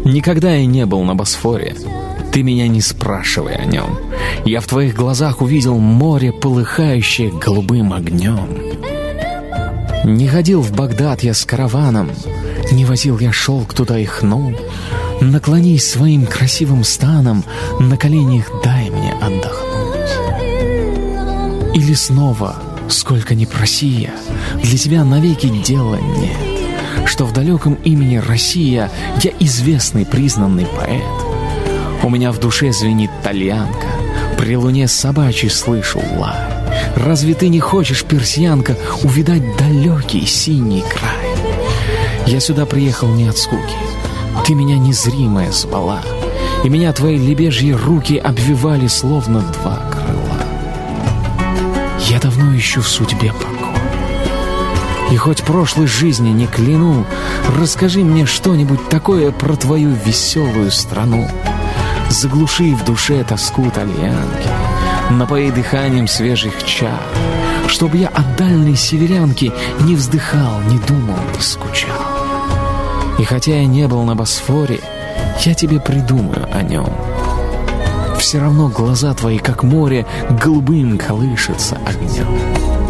Никогда я не был на Босфоре. Ты меня не спрашивай о нем. Я в твоих глазах увидел море, полыхающее голубым огнем. Не ходил в Багдад я с караваном, не возил я шелк туда и хну. Наклонись своим красивым станом, на коленях дай мне отдохнуть. Или снова, сколько ни проси я, для тебя навеки дела нет, что в далеком имени Россия я известный признанный поэт. У меня в душе звенит тальянка, при луне собачий слышу лай. Разве ты не хочешь, персиянка, увидать далекий синий край? Я сюда приехал не от скуки, ты меня незримая звала, и меня твои лебяжьи руки обвивали, словно два крыла. Я давно ищу в судьбе покой, и хоть прошлой жизни не кляну, расскажи мне что-нибудь такое про твою веселую страну. Заглуши в душе тоску тальянки, напои дыханием свежих чар, чтоб я от дальней северянки не вздыхал, не думал, не скучал. И хотя я не был на Босфоре, я тебе придумаю о нем. Все равно глаза твои, как море, голубым колышется огнем.